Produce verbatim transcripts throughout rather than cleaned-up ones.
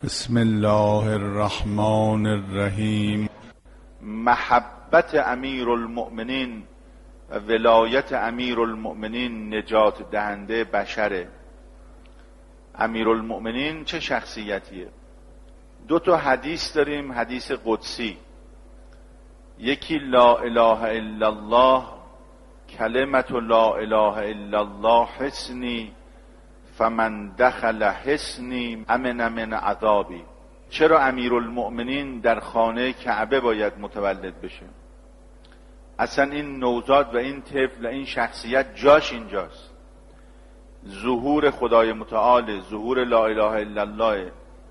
بسم الله الرحمن الرحیم. محبت امیرالمؤمنین و ولایت امیرالمؤمنین نجات دهنده بشره. امیرالمؤمنین چه شخصیتیه؟ دو تا حدیث داریم، حدیث قدسی. یکی لا اله الا الله کلمت لا اله الا الله حسنی فمن دخل حسنی امن من عذابی. چرا امیرالمؤمنین در خانه کعبه باید متولد بشه؟ اصلا این نوزاد و این طفل و این شخصیت جاش اینجاست. ظهور خدای متعال، ظهور لا اله الا الله،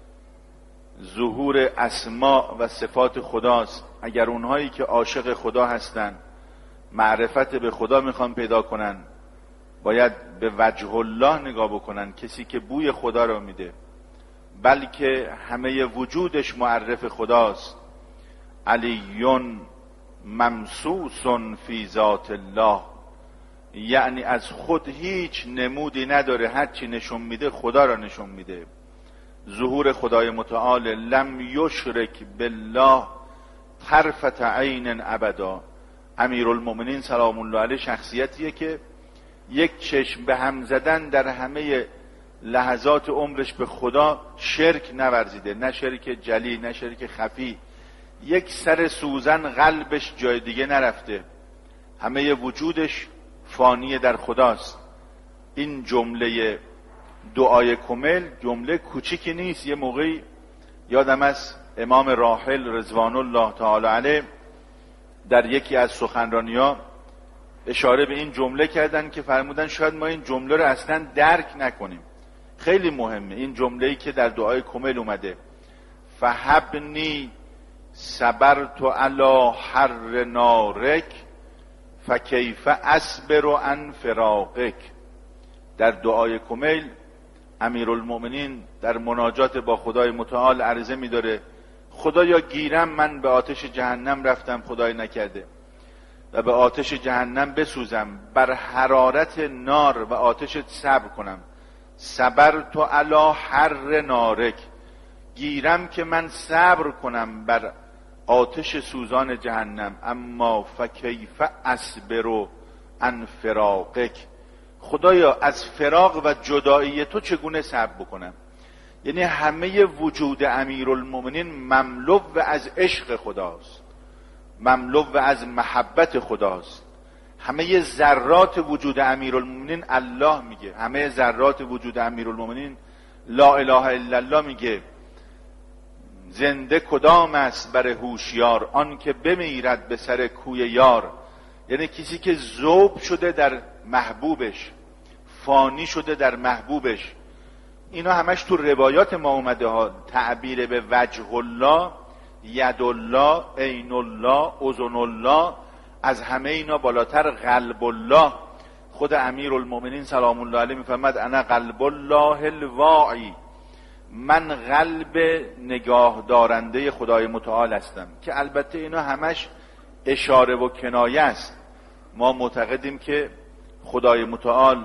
ظهور اسماء و صفات خداست. اگر اونهایی که عاشق خدا هستن، معرفت به خدا میخوان پیدا کنن، باید به وجه الله نگاه بکنن، کسی که بوی خدا را میده، بلکه همه وجودش معرف خداست. علیون ممسوس فی ذات الله، یعنی از خود هیچ نمودی نداره، هرچی نشون میده خدا را نشون میده. ظهور خدای متعال، لم یشرک بالله طرفة عین ابدا. امیرالمؤمنین سلام الله علیه شخصیتیه که یک چشم به هم زدن در همه لحظات عمرش به خدا شرک نورزیده، نه شرک جلی نه شرک خفی. یک سر سوزن قلبش جای دیگه نرفته، همه وجودش فانی در خداست. این جمله دعای کمل جمله کوچیکی نیست. یه موقعی یادم از امام راحل رضوان الله تعالی علیه در یکی از سخنرانی‌ها اشاره به این جمله کردن که فرمودن شاید ما این جمله رو اصلا درک نکنیم. خیلی مهمه این جمله‌ای که در دعای کمل اومده، فهبنی صبرت علی حر نارک فکیف اصبر عن فراقک. در دعای کمل امیرالمؤمنین در مناجات با خدای متعال عرضه می‌داره خدایا گیرم من به آتش جهنم رفتم، خدای نکرده، و به آتش جهنم بسوزم، بر حرارت نار و آتش صبر کنم. صبرت علی حر نارک، گیرم که من صبر کنم بر آتش سوزان جهنم. اما فکیف اصبر عن فراقک، خدایا از فراق و جدایی تو چگونه صبر بکنم؟ یعنی همه وجود امیرالمؤمنین مملو از عشق خداست، مملو از محبت خداست. همه ذرات وجود امیرالمؤمنین الله میگه، همه ذرات وجود امیرالمؤمنین لا اله الا الله میگه. زنده کدام است بر هوشیار، آن که بمیرد به سر کوی یار. یعنی کسی که ذوب شده در محبوبش، فانی شده در محبوبش. اینا همش تو روایات ما اومده ها، تعبیر به وجه الله، ید الله، عین الله، اذن الله، از همه اینا بالاتر قلب الله. خود امیرالمؤمنین سلام الله علیه میفرماد انا قلب الله الواعی، من قلب نگاه دارنده خدای متعال هستم. که البته اینا همش اشاره و کنایه است. ما معتقدیم که خدای متعال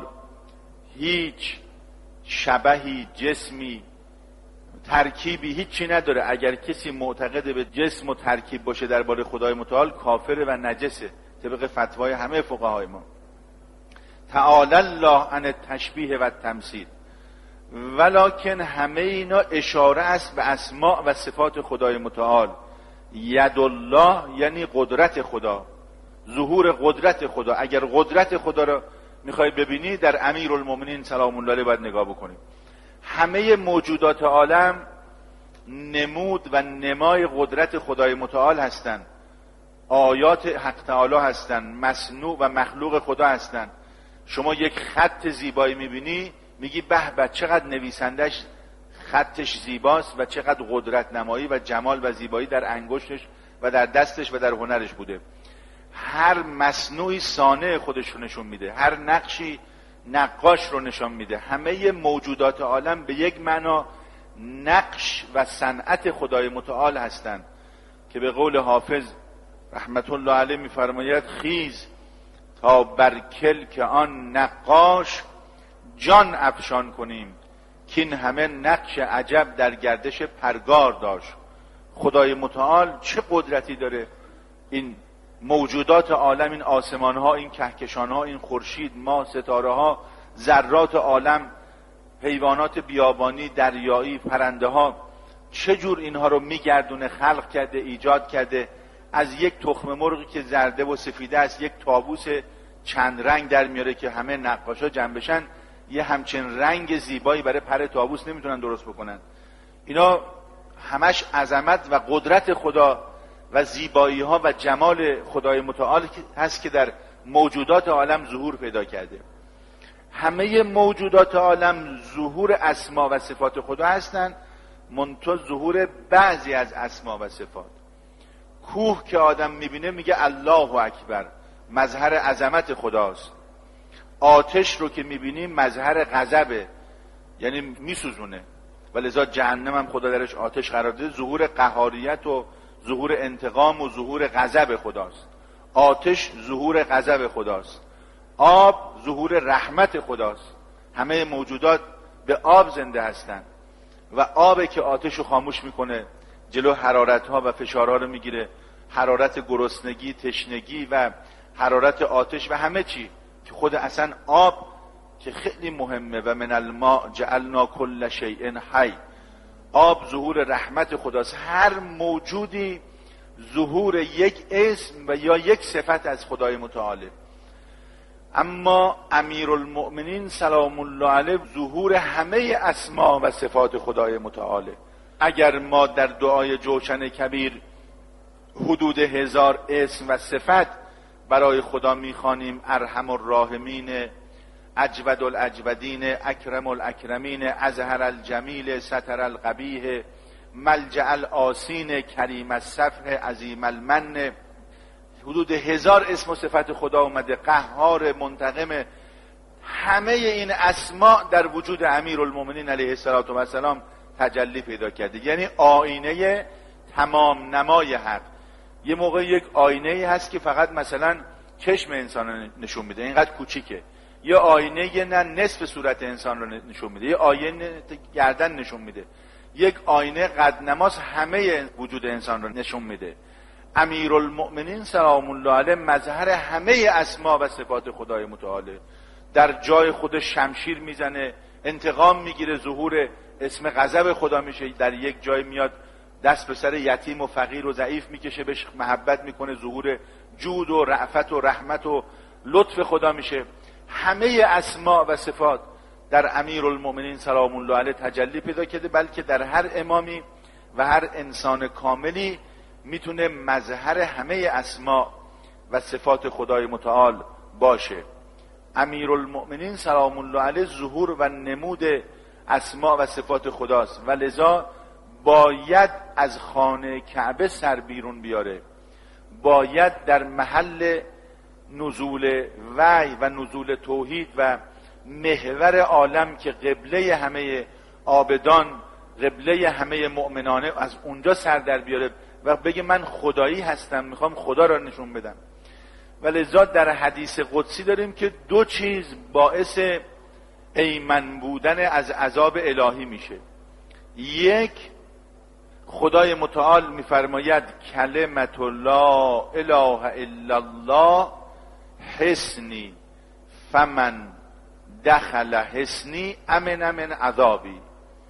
هیچ شبهی، جسمی، ترکیبی هیچی نداره. اگر کسی معتقد به جسم و ترکیب باشه درباره خدای متعال کافر و نجسه، طبق فتوای همه فقهای ما. تعالی الله عن التشبیه و التمثیل. ولکن همه اینا اشاره است به اسماء و صفات خدای متعال. ید الله یعنی قدرت خدا، ظهور قدرت خدا. اگر قدرت خدا را میخوای ببینی در امیرالمؤمنین سلام الله علیه باید نگاه بکنیم. همه موجودات عالم نمود و نمای قدرت خدای متعال هستند، آیات حق تعالی هستند، مصنوع و مخلوق خدا هستند. شما یک خط زیبایی میبینی میگی به به چقدر نویسندش خطش زیباست و چقدر قدرت نمایی و جمال و زیبایی در انگشتش و در دستش و در هنرش بوده. هر مصنوعی صانع خودش رو نشون میده، هر نقشی نقاش رو نشون میده. همه موجودات عالم به یک معنا نقش و صنعت خدای متعال هستند که به قول حافظ رحمت الله علیه میفرماید خیز تا بر کلک آن نقاش جان افشان کنیم که این همه نقش عجب در گردش پرگار داشت. خدای متعال چه قدرتی داره این موجودات عالم، این آسمان ها، این کهکشان ها، این خورشید، ماه، ستاره ها، ذرات عالم، حیوانات بیابانی، دریایی، پرنده ها، چجور اینها رو میگردونه، خلق کرده، ایجاد کرده. از یک تخم مرغی که زرده و سفیده است یک طاووس چند رنگ در میاره که همه نقاشا جمع بشن یه همچین رنگ زیبایی برای پر طاووس نمیتونن درست بکنن. اینا همش عظمت و قدرت خدا و زیبایی ها و جمال خدای متعال هست که در موجودات عالم ظهور پیدا کرده. همه موجودات عالم ظهور اسما و صفات خدا هستند، منتها ظهور بعضی از اسما و صفات. کوه که آدم میبینه میگه الله اکبر، مظهر عظمت خداست. آتش رو که میبینیم مظهر غضبه، یعنی میسوزونه. ولذا جهنم هم خدا درش آتش قرار داده، ظهور قهاریت و ظهور انتقام و ظهور غضب خداست. آتش ظهور غضب خداست، آب ظهور رحمت خداست. همه موجودات به آب زنده هستند و آبه که آتش رو خاموش میکنه، جلو حرارت ها و فشارها رو میگیره، حرارت گرسنگی، تشنگی و حرارت آتش و همه چی که خود اصلا آب که خیلی مهمه. و من الماء جعلنا کل شیء حی، آب ظهور رحمت خداست. هر موجودی ظهور یک اسم و یا یک صفت از خدای متعاله. اما امیرالمؤمنین سلام الله علیه ظهور همه اسما و صفات خدای متعاله. اگر ما در دعای جوشن کبیر حدود هزار اسم و صفت برای خدا میخوانیم، ارحم الراحمین، اجود الاجودین، اکرم الاکرمین، اظهر الجمیل، ستر القبیح، ملجأ الآسین، کریم الصفح، عظیم المن، حدود هزار اسم و صفت خدا اومده، قهار، منتقم. همه این اسماء در وجود امیرالمؤمنین علیه السلام تجلی پیدا کرده، یعنی آینه تمام نمای حق. یه موقع یک آینه هست که فقط مثلا چشم انسان نشون میده، اینقدر کوچیکه. یه آینه نه نصف صورت انسان رو نشون میده، یه آینه گردن نشون میده. یک آینه قد نماس همه وجود انسان رو نشون میده. امیرالمؤمنین سلام الله علیه مظهر همه اسما و صفات خدای متعاله. در جای خود شمشیر میزنه، انتقام میگیره، ظهور اسم غضب خدا میشه. در یک جای میاد دست به سر یتیم و فقیر و ضعیف میکشه، بهش محبت میکنه، ظهور جود و رأفت و رحمت و لطف خدا میشه. همه اسما و صفات در امیرالمؤمنین سلام الله علیه تجلی پیدا کرده، بلکه در هر امامی و هر انسان کاملی میتونه مظهر همه اسما و صفات خدای متعال باشه. امیرالمؤمنین سلام الله علیه ظهور و نمود اسما و صفات خداست و لذا باید از خانه کعبه سر بیرون بیاره، باید در محل نزول وحی و نزول توحید و محور عالم که قبله همه عابدان، قبله همه مؤمنانه، از اونجا سر در بیاره و بگه من خدایی هستم، میخوام خدا را نشون بدم. و لذا در حدیث قدسی داریم که دو چیز باعث ایمن بودن از عذاب الهی میشه. یک، خدای متعال میفرماید کلمت لا اله الا الله حسنی فمن دخل حسنی امن من عذابی،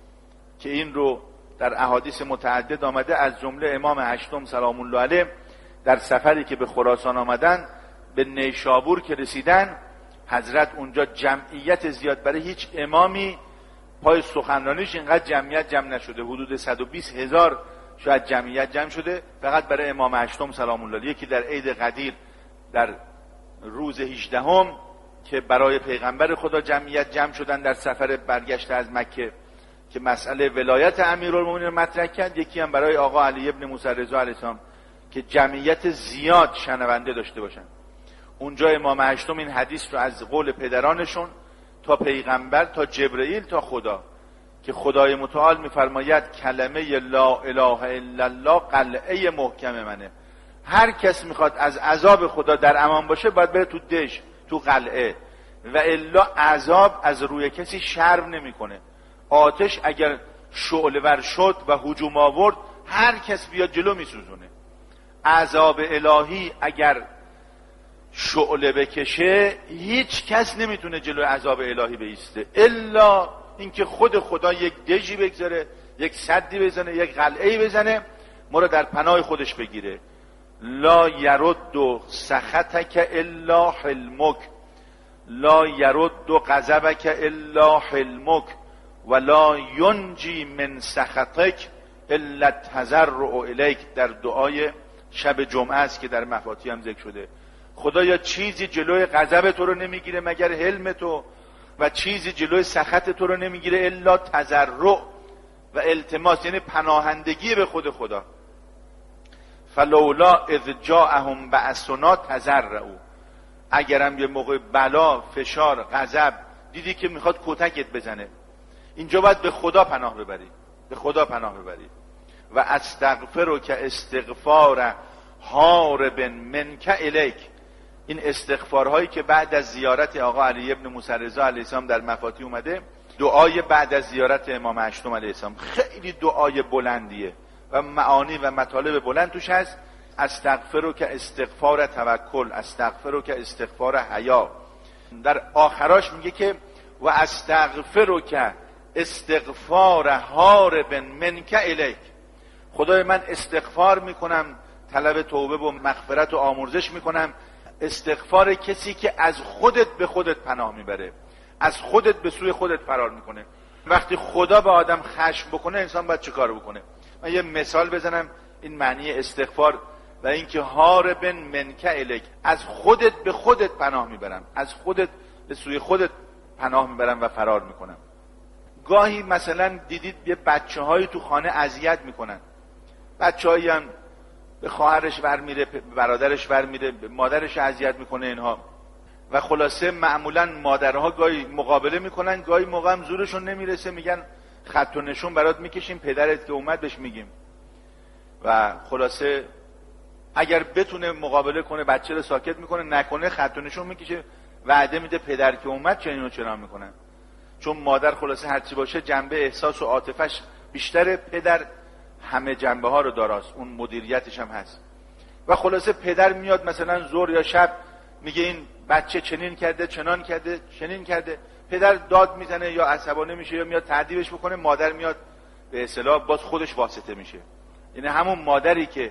که این رو در احادیث متعدد آمده. از جمله امام هشتم سلام الله علیه در سفری که به خراسان آمدن، به نیشابور که رسیدن، حضرت اونجا جمعیت زیاد، برای هیچ امامی پای سخنرانیش اینقدر جمعیت جمع نشده، حدود صد و بیست هزار شاید جمعیت جمع شده فقط برای امام هشتم سلام الله علیه. یکی در عید قدیر در روز هجدهم که برای پیغمبر خدا جمعیت جمع شدن در سفر برگشت از مکه که مسئله ولایت امیرالمومنین مطرح کرد. یکی هم برای آقا علی ابن موسی رضا علیه السلام که جمعیت زیاد شنونده داشته باشن. اونجا امام هشتم این حدیث رو از قول پدرانشون تا پیغمبر تا جبرئیل تا خدا، که خدای متعال میفرماید کلمه لا اله الا الله قلعه محکم منه. هر کس میخواد از عذاب خدا در امان باشه باید بره تو دش، تو قلعه، و الا عذاب از روی کسی شرم نمیکنه. آتش اگر شعله ور شد و هجوم آورد هر کس بیاد جلو میسوزونه. عذاب الهی اگر شعله بکشه هیچ کس نمیتونه جلو عذاب الهی بیسته، الا اینکه خود خدا یک دژی بگذاره، یک سدی بزنه، یک قلعه‌ای بزنه، ما رو در پناه خودش بگیره. لا یرد سخطک الا حلمک، لا یرد غضبک الا حلمک، ولا ینجی من سخطک الا التضرع الیک. در دعای شب جمعه است که در مفاتیح هم ذکر شده. خدایا چیزی جلوی غضب تو رو نمیگیره مگر حلم تو، و چیزی جلوی سخط تو رو نمیگیره الا تضرع و التماس، یعنی پناهندگی به خود خدا. فلولا اذ جاءهم بأسنا تضرعوا، اگرم یه موقع بلا، فشار، غضب دیدی که میخواد کتکت بزنه، اینجا باید به خدا پناه ببری، به خدا پناه ببری. و استغفرک استغفار هارب منک الیک. این استغفارهایی که بعد از زیارت آقا علی ابن موسی رضا علیه السلام در مفاتیح اومده، دعای بعد از زیارت امام هشتم علیه السلام، خیلی دعای بلندیه و معانی و مطالب بلند توش هست. استغفرک استغفار توکل، استغفرک استغفار حیا. در آخراش میگه که و استغفرک استغفار هارب منک الیک. خدای من استغفار میکنم، طلب توبه و مغفرت و آمرزش میکنم، استغفار کسی که از خودت به خودت پناه میبره، از خودت به سوی خودت فرار میکنه. وقتی خدا به آدم خشم بکنه انسان باید چه کار بکنه؟ من یه مثال بزنم این معنی استغفار و اینکه هارب منک الیک، از خودت به خودت پناه میبرم، از خودت به سوی خودت پناه میبرم و فرار میکنم. گاهی مثلا دیدید یه بچه هایی تو خانه اذیت میکنن، بچه هایی هم به خواهرش برمیره، به برادرش برمیره، به مادرش اذیت میکنه اینها، و خلاصه معمولا مادرها گاهی مقابله میکنن، گاهی موقع هم زورشون نمیرسه، میگن خط و نشون برات میکشیم، پدرت که اومد بهش میگیم. و خلاصه اگر بتونه مقابله کنه بچه رو ساکت میکنه، نکنه خط و نشون میکشه، وعده میده پدر که اومد چنین و چنان میکنن. چون مادر خلاصه هرچی باشه جنبه احساس و عاطفش بیشتره، پدر همه جنبه ها رو داراست، اون مدیریتش هم هست. و خلاصه پدر میاد مثلا ظهر یا شب میگه این بچه چنین کرده، چنان کرده، چنین کرده، پدر داد میزنه یا عصبانی میشه یا میاد تعذیبش بکنه، مادر میاد به اصطلاح باز خودش واسطه میشه. یعنی همون مادری که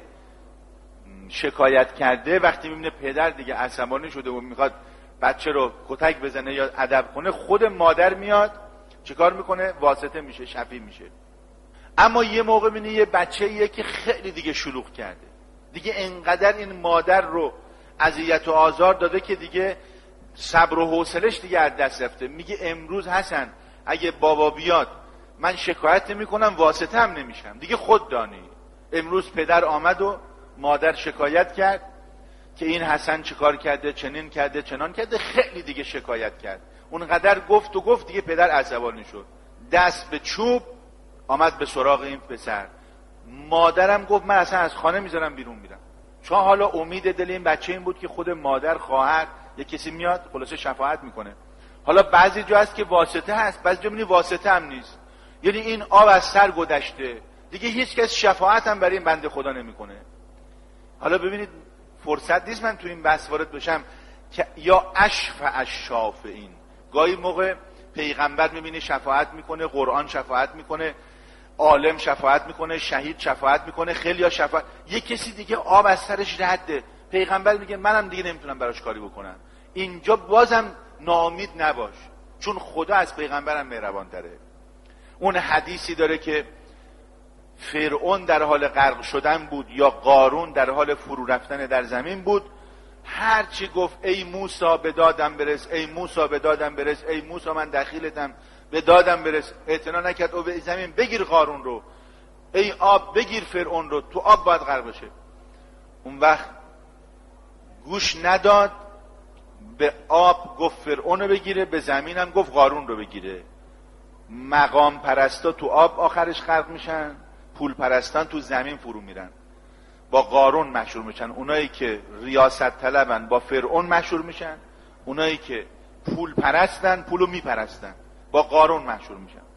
شکایت کرده وقتی میبینه پدر دیگه عصبانی شده و میخواد بچه رو کتک بزنه یا ادب کنه، خود مادر میاد چیکار میکنه؟ واسطه میشه، شفیع میشه. اما یه موقع میبینی یه بچه‌ایه که خیلی دیگه شلوغ کرده، دیگه انقدر این مادر رو اذیت و آزار داده که دیگه صبر و حوصله‌اش دیگه از دست رفته. میگه امروز حسن اگه بابا بیاد من شکایت نمی‌کنم، واسطه هم نمیشم، دیگه خود دانی. امروز پدر آمد و مادر شکایت کرد که این حسن چیکار کرده، چنین کرده، چنان کرده، خیلی دیگه شکایت کرد، اونقدر گفت و گفت دیگه پدر عصبانی شد، دست به چوب آمد به سراغ این پسر. مادرم گفت من اصلا از خانه میذارم بیرون میرم، چون حالا امید دل این بچه این بود که خود مادر، خواهر، یه کسی میاد خلاصه شفاعت میکنه. حالا بعضی جا هست که واسطه هست، بعضی جا میبینی واسطه هم نیست، یعنی این آب از سر گذشته دیگه، هیچ کس شفاعت هم برای این بنده خدا نمیکنه. حالا ببینید فرصت نیست من تو این بحث وارد بشم که یا اشفع الشافعین، گاهی موقع پیغمبر میبینی شفاعت میکنه، قرآن شفاعت میکنه، عالم شفاعت میکنه، شهید شفاعت میکنه، خیلی ها شفاعت، یه کسی دیگه آب از سرش رده، پیغمبر میگه منم دیگه نمیتونم براش کاری بکنم. اینجا بازم ناامید نباش، چون خدا از پیغمبرم مهربان تره. اون حدیثی داره که فرعون در حال غرق شدن بود یا قارون در حال فرو رفتن در زمین بود، هرچی گفت ای موسی به دادم برس، ای موسی به دادم برس، ای موسی من دخیلتم به دادم برس، اعتنا نکرد او به زمین بگیر قارون رو، ای آب بگیر فرعون رو، تو آب باید غرق بشه. اون وقت گوش نداد، به آب گفت فرعون رو بگیره، به زمین هم گفت قارون رو بگیره. مقام پرستا تو آب آخرش غرق میشن، پول پرستان تو زمین فرو میرن، با قارون مشهور میشن. اونایی که ریاست طلبن با فرعون مشهور میشن، اونایی که پول پرستن پولو میپرستن با قارون مشهور میشن.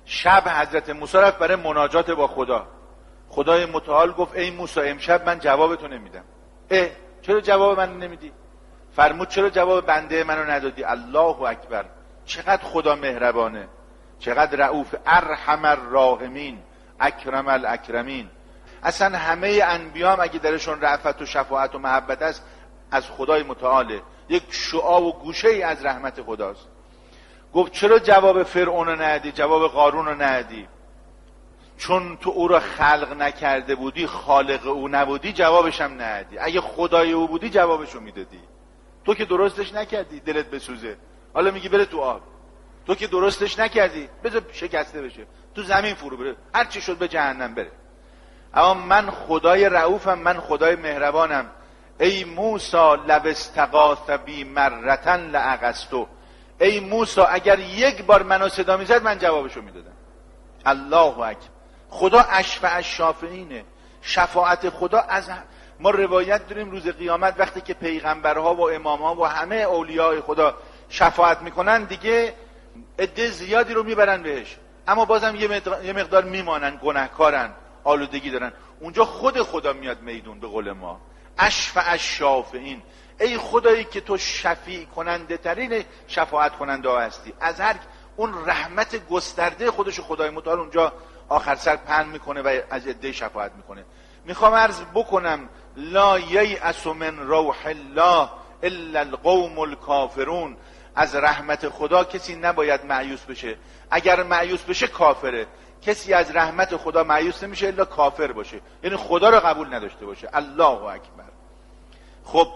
شب حضرت موسی رفت برای مناجات با خدا. خدای متعال گفت ای موسی امشب من جوابتو نمیدم. اه چرا جواب من نمیدی؟ فرمود چرا جواب بنده منو ندادی؟ الله اکبر، چقدر خدا مهربانه، چقدر رؤوف، ارحم الراحمین، اکرم الاکرمین. اصلا همه انبیا هم اگه درشون رأفت و شفاعت و محبت است از خدای متعاله، یک شعاع و گوشه ای از رحمت خداست. گفت چرا جواب فرعون رو ندی، جواب قارون رو ندی؟ چون تو او را خلق نکرده بودی، خالق او نبودی، جوابش هم ندی. اگه خدای او بودی جوابشو میدادی. تو که درستش نکردی دلت بسوزه، حالا میگی بره تو آب. تو که درستش نکردی بذار شکسته بشه، تو زمین فرو بره، هر چی شد به جهنم بره. اما من خدای رؤوفم، من خدای مهربانم. ای موسی لو استغاث بی مرة لاغثت، ای موسی اگر یک بار منو صدا میزد من جوابشو میدادم. الله اکبر. خدا اشفع الشافعینه. شفاعت خدا از ما روایت داریم روز قیامت وقتی که پیغمبرها و امامها و همه اولیاء خدا شفاعت میکنن دیگه عده زیادی رو میبرن بهش، اما بازم یه مقدار میمانن، گناهکارن، آلودگی دارن. اونجا خود خدا میاد میدون. به قول ما اشفع الشافعین، ای خدایی که تو شفیع کننده ترین شفاعت کننده ها هستی. از هر اون رحمت گسترده خودش خدای متعال اونجا آخر سر پهن میکنه و از عده شفاعت میکنه. میخوام عرض بکنم لا ییأس من روح الله الا القوم الکافرون. از رحمت خدا کسی نباید مایوس بشه. اگر مایوس بشه کافره. کسی از رحمت خدا مایوس نمیشه الا کافر باشه، یعنی خدا رو قبول نداشته باشه. الله اکبر. خب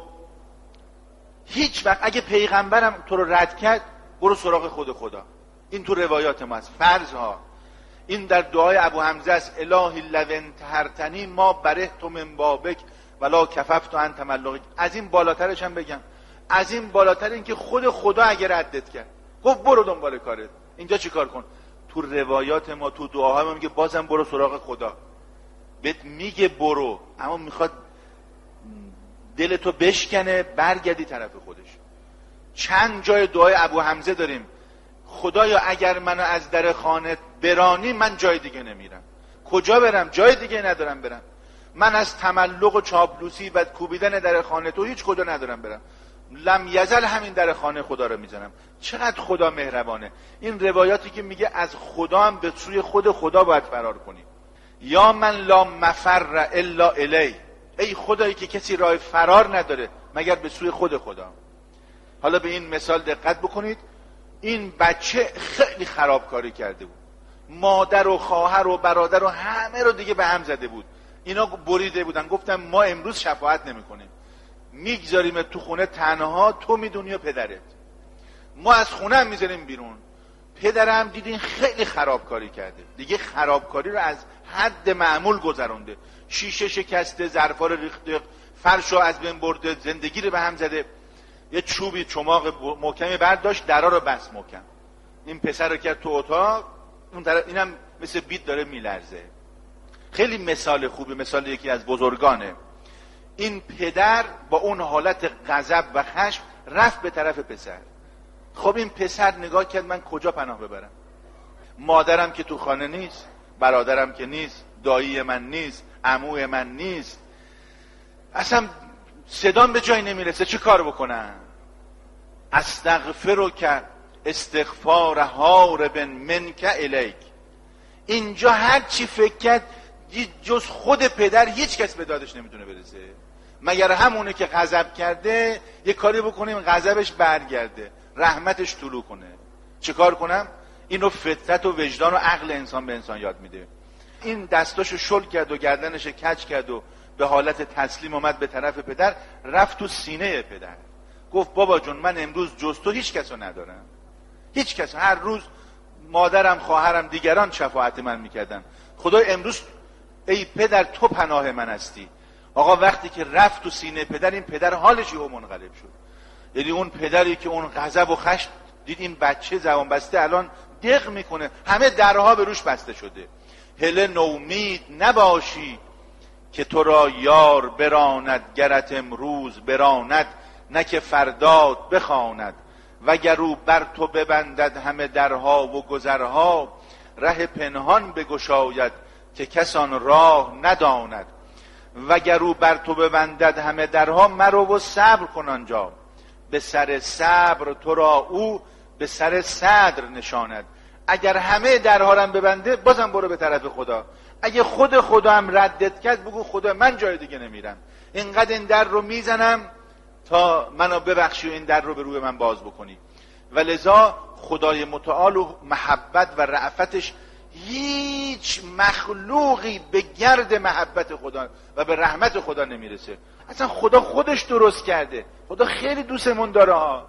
هیچ وقت اگه پیغمبرم تو رو رد کرد برو سراغ خود خدا. این تو روایات ما است. فرض ها این در دعای ابو حمزه است. الهی لو انتهرتنی ما برهت من بابک ولا کففت عن تملقک. از این بالاترش هم بگم، از این بالاتر این که خود خدا اگه ردت کرد گفت برو دنبال کارت، اینجا چیکار کن؟ تو روایات ما تو دعاهای ما میگه بازم برو سراغ خدا. بهت میگه برو، اما میخواد دلتو بشکنه برگردی طرف خودش. چند جای دعای ابو حمزه داریم خدایا اگر منو از در خانه برانی من جای دیگه نمیرم. کجا برم؟ جای دیگه ندارم برم. من از تملق و چاپلوسی و کوبیدن در خانه تو هیچ کجا ندارم برم. لم یزل همین در خانه خدا رو میزنم. چقدر خدا مهربانه. این روایاتی که میگه از خدا هم به سوی خود خدا باید فرار کنیم. یا من لا مفر الا الی، ای خدایی که کسی راه فرار نداره مگر به سوی خود خدا. حالا به این مثال دقت بکنید. این بچه خیلی خرابکاری کرده بود، مادر و خواهر و برادر و همه رو دیگه به هم زده بود. اینا بریده بودن. گفتم ما امروز شفاعت نمی کنیم، میگذاریم تو خونه تنها، تو میدونی و پدرت. ما از خونه هم میذاریم بیرون. پدرم دیدین خیلی خرابکاری کرده، دیگه خرابکاری رو از حد معمول گذرونده. شیشه شکسته، ظرفا رو ریخته، فرشو از بین برده، زندگی رو به هم زده. یه چوبی چماق محکمی برداشت، درا رو بس محکم. این پسر رو کرد تو اتاق، اون طرف اینم مثل بید داره میلرزه. خیلی مثال خوبی، مثال یکی از بزرگانه. این پدر با اون حالت غضب و خشم رفت به طرف پسر. خب این پسر نگاه کرد من کجا پناه ببرم؟ مادرم که تو خانه نیست، برادرم که نیست، دایی من نیست، عموی من نیست، اصلا صدام به جای نمیرسه. چه کار بکنم؟ استغفرک استغفار هارب منک الیک. اینجا هر چی فکر کرد جز خود پدر هیچ کس به دادش نمیتونه برسه مگر همونه که غضب کرده یه کاری بکنیم غضبش برگرده، رحمتش طلوع کنه. چه کار کنم؟ اینو فطرت و وجدان و عقل انسان به انسان یاد میده. این دستاشو شل کرد و گردنش کج کرد و به حالت تسلیم اومد به طرف پدر، رفت تو سینه پدر. گفت بابا جون من امروز جز تو هیچ کسو ندارم، هیچ کس. هر روز مادرم، خواهرم، دیگران شفاعت من میکردن. خدای امروز ای پدر تو پناه من هستی. آقا وقتی که رفت تو سینه پدر، این پدر حالش یهو منقلب شد. یعنی اون پدری که اون غضب و خشم دید این بچه زبان بسته الان دق میکنه، همه درها به روش بسته شده. هله نومید نباشی که تو را یار براند، گرت امروز براند نه که فرداد بخواند. وگر او بر تو ببندد همه درها و گذرها، ره پنهان بگشاید که کسان راه نداند. وگر او بر تو ببندد همه درها، مرو و صبر کن آنجا. به سر صبر تو را او به سر صدر نشاند. اگر همه درها رو ببنده بازم برو به طرف خدا. اگه خود خدا هم ردت کرد بگو خدا من جای دیگه نمیرم، اینقدر این در رو میزنم تا منو ببخشی و این در رو به روی من باز بکنی. و لذا خدای متعال و محبت و رأفتش هیچ مخلوقی به گرد محبت خدا و به رحمت خدا نمیرسه. اصلا خدا خودش درست کرده. خدا خیلی دوستمون داره ها.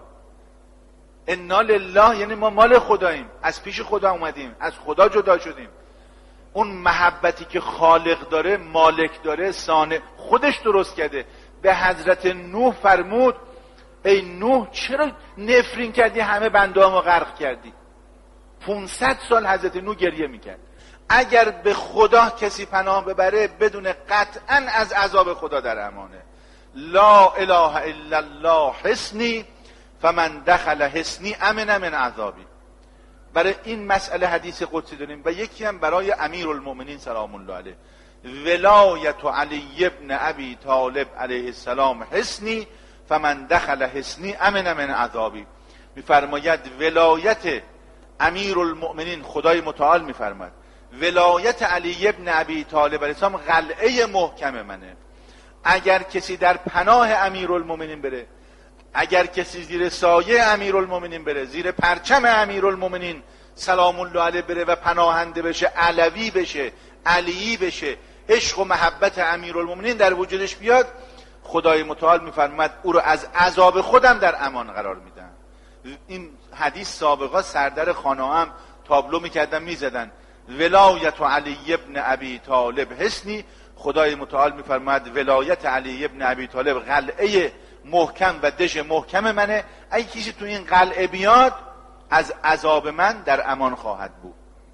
انا لله، یعنی ما مال خداییم، از پیش خدا اومدیم، از خدا جدا شدیم. اون محبتی که خالق داره، مالک داره، صانع، خودش درست کرده. به حضرت نوح فرمود ای نوح چرا نفرین کردی، همه بنده همو غرق کردی؟ پانصد سال حضرت نوح گریه میکرد. اگر به خدا کسی پناه ببره بدون قطعا از عذاب خدا در امانه. لا اله الا الله حصنی فمن دخل حصنی امن من عذابی. برای این مسئله حدیث قدسی داریم. و یکی هم برای امیرالمؤمنین سلام الله علیه، ولایت علی ابن ابی طالب علیه السلام حصنی فمن دخل حصنی امن من عذابی. میفرماید ولایت امیرالمؤمنین، خدای متعال میفرماید ولایت علی ابن ابی طالب علیه السلام قلعه محکم منه. اگر کسی در پناه امیرالمؤمنین بره، اگر کسی زیر سایه امیرالمؤمنین بره، زیر پرچم امیرالمؤمنین سلام الله علیه بره و پناهنده بشه، علوی بشه، علیی بشه، عشق و محبت امیرالمؤمنین در وجودش بیاد، خدای متعال میفرماید او رو از عذاب خودم در امان قرار میدن. این حدیث سابقا سردر خانه هم تابلو میکردن میزدن ولایت علی ابن ابی طالب حصنی. خدای متعال میفرماید ولایت علی ابن ابی طالب قلعه محکم و دژ محکم منه. اگه کسی تو این قلعه بیاد از عذاب من در امان خواهد بود.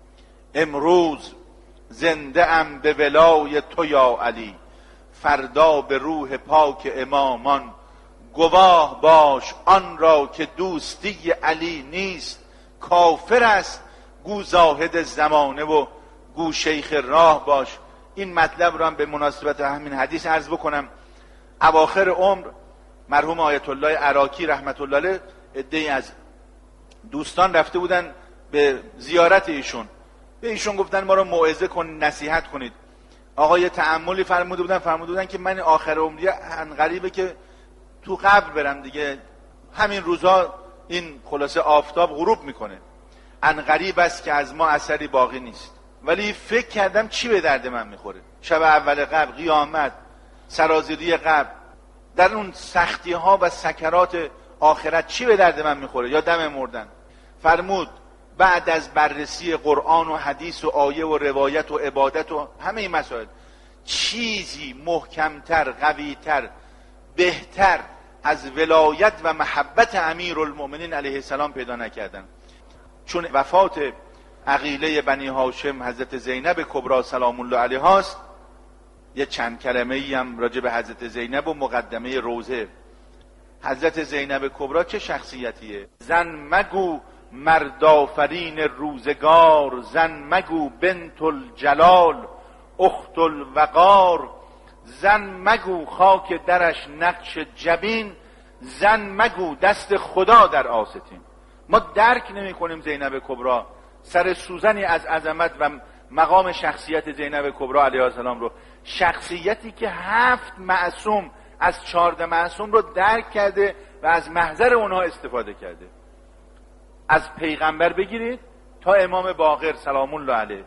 امروز زنده ام به ولای تو یا علی، فردا به روح پاک امامان. گواه باش آن را که دوستی علی نیست، کافر است گو زاهد زمانه و گو شیخ راه باش. این مطلب رو هم به مناسبت همین حدیث عرض بکنم. اواخر عمر مرحوم آیت الله عراقی رحمت الله علیه عده‌ای از دوستان رفته بودن به زیارت ایشون. به ایشون گفتن ما رو موعظه کن، نصیحت کنید. آقای تأملی فرموده بودن فرموده بودن که من آخر عمری غریبه که تو قبر برم دیگه، همین روزا این خلاصه آفتاب غروب میکنه، ان غریب است که از ما اثری باقی نیست. ولی فکر کردم چی به درد من میخوره؟ شب اول قبر، قیامت، سرازیری قبر، در اون سختی ها و سکرات آخرت چی به درد من میخوره؟ یا دم مردن. فرمود بعد از بررسی قرآن و حدیث و آیه و روایت و عبادت و همه این مسائل، چیزی محکمتر، قویتر، بهتر از ولایت و محبت امیرالمؤمنین علیه السلام پیدا نکردن. چون وفات عقیله بنی هاشم حضرت زینب کبری سلام الله علیها است، یه چند کلمه ای هم راجع به حضرت زینب و مقدمه روزه. حضرت زینب کبری چه شخصیتیه؟ زن مگو مردآفرین روزگار، زن مگو بنت الجلال اخت الوقار، زن مگو خاک درش نقش جبین، زن مگو دست خدا در آستین. ما درک نمی کنیم زینب کبری سر سوزنی از عظمت و مقام شخصیت زینب کبری علیها السلام رو، شخصیتی که هفت معصوم از چهارده معصوم رو درک کرده و از محضر اونها استفاده کرده. از پیغمبر بگیرید تا امام باقر سلام الله علیه،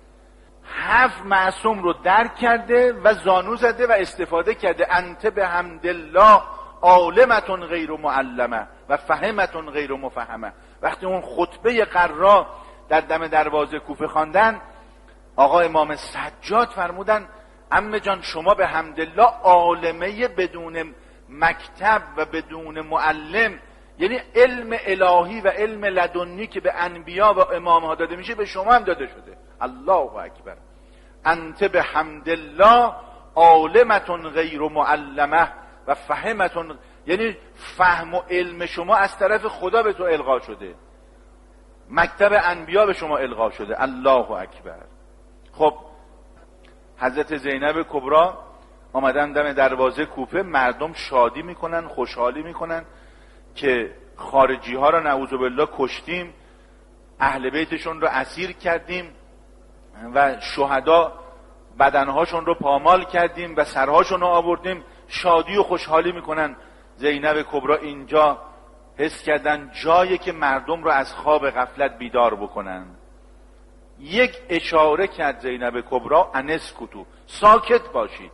هفت معصوم رو درک کرده و زانو زده و استفاده کرده. انت به حمدالله عالمتون غیر معلمه و فهمتون غیر مفهمه. وقتی اون خطبه قرا در دم دروازه کوفه خواندن، آقا امام سجاد فرمودن عمه جان شما به حمدالله عالمه بدون مکتب و بدون معلم، یعنی علم الهی و علم لدنی که به انبیا و امامها داده میشه به شما هم داده شده. الله اکبر. انت به حمدالله عالمتون غیر معلمه و فهمتون، یعنی فهم و علم شما از طرف خدا به تو القا شده. مکتب انبیا به شما القا شده. الله اکبر. خب حضرت زینب کبری آمدن دم دروازه کوفه، مردم شادی میکنن، خوشحالی میکنن که خارجی ها را نعوذ بالله کشتیم، اهل بیتشون رو اسیر کردیم و شهدا بدنهاشون رو پامال کردیم و سرهاشون رو آوردیم. شادی و خوشحالی میکنن. زینب کبری اینجا حس کردن جایی که مردم رو از خواب غفلت بیدار بکنن. یک اشاره کرد زینب کبری، انسکتو، ساکت باشید،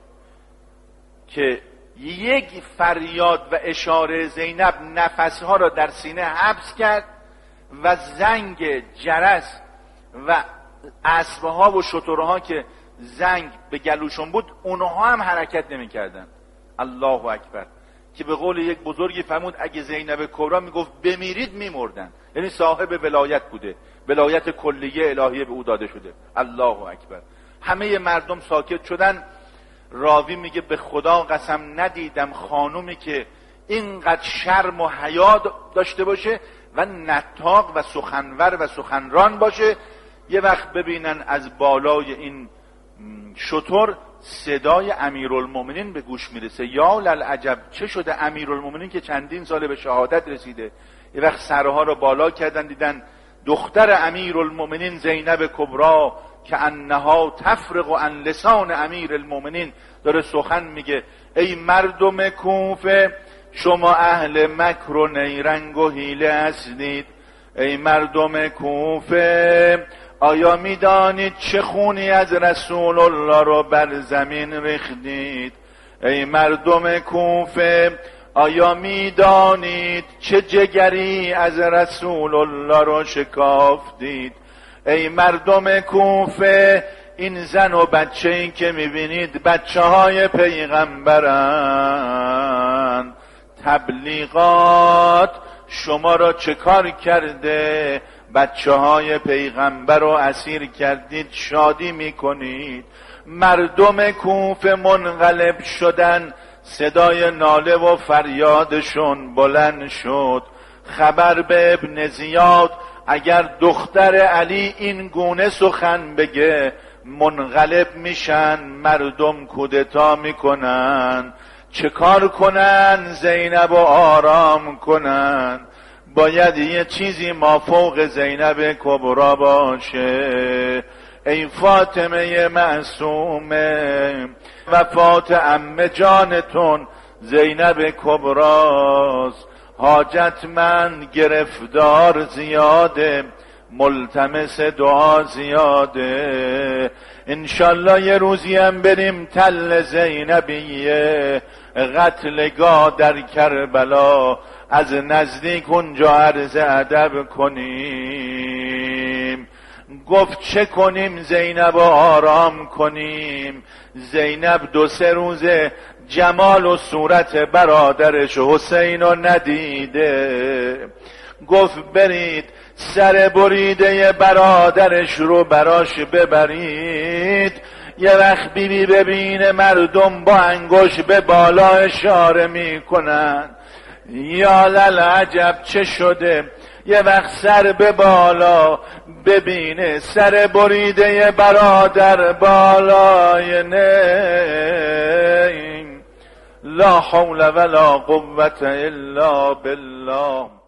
که یک فریاد و اشاره زینب نفسها را در سینه حبس کرد و زنگ جرس و اسبها و شترها که زنگ به گلوشون بود اونها هم حرکت نمی کردن. الله اکبر. که به قول یک بزرگی فرمود اگه زینب کبری میگفت بمیرید میمردن، یعنی صاحب ولایت بوده، ولایت کلیه الهیه به او داده شده. الله اکبر. همه مردم ساکت شدن. راوی میگه به خدا قسم ندیدم خانومی که اینقدر شرم و حیا داشته باشه و نطاق و سخنور و سخنران باشه. یه وقت ببینن از بالای این شتر صدای امیرالمومنین به گوش میرسه. یا للعجب، چه شده امیرالمومنین که چندین سال به شهادت رسیده. یه وقت سرها رو بالا کردن، دیدن دختر امیرالمومنین زینب کبری که انها تفرق و ان لسان امیرالمومنین داره سخن میگه. ای مردم کوفه، شما اهل مکر و نیرنگ و حیله هستید. ای مردم کوفه، آیا میدانید چه خونی از رسول الله رو بر زمین ریختید؟ ای مردم کوفه، آیا میدانید چه جگری از رسول الله رو شکافتید؟ ای مردم کوفه، این زن و بچه این که میبینید بچه های پیغمبرن. تبلیغات شما را چه کار کرده؟ بچه های پیغمبر رو اسیر کردید، شادی میکنید. مردم کوفه منقلب شدن، صدای ناله و فریادشون بلند شد. خبر به ابن زیاد اگر دختر علی این گونه سخن بگه منقلب میشن، مردم کودتا میکنن. چه کار کنن؟ زینب و آرام کنن. باید یه چیزی مافوق زینب کبری باشه. ای فاطمه معصومه، وفات عمه جانتون زینب کبراست. حاجتمند گرفتار زیاده، ملتمس دعا زیاده. انشالله یه روزی هم بریم تل زینبیه، قتلگاه در کربلا، از نزدیک اونجا عرض ادب کنیم. گفت چه کنیم؟ زینب آرام کنیم. زینب دو سه روزه جمال و صورت برادرش حسین رو ندیده. گفت برید سر بریده برادرش رو براش ببرید. یه وقت بیبی ببینه مردم با انگشت به بالا اشاره میکنن. یا للعجب، چه شده؟ یه وقت سر به بالا ببینه سر بریده برادر بالای نیم. لا حول ولا قوة الا بالله.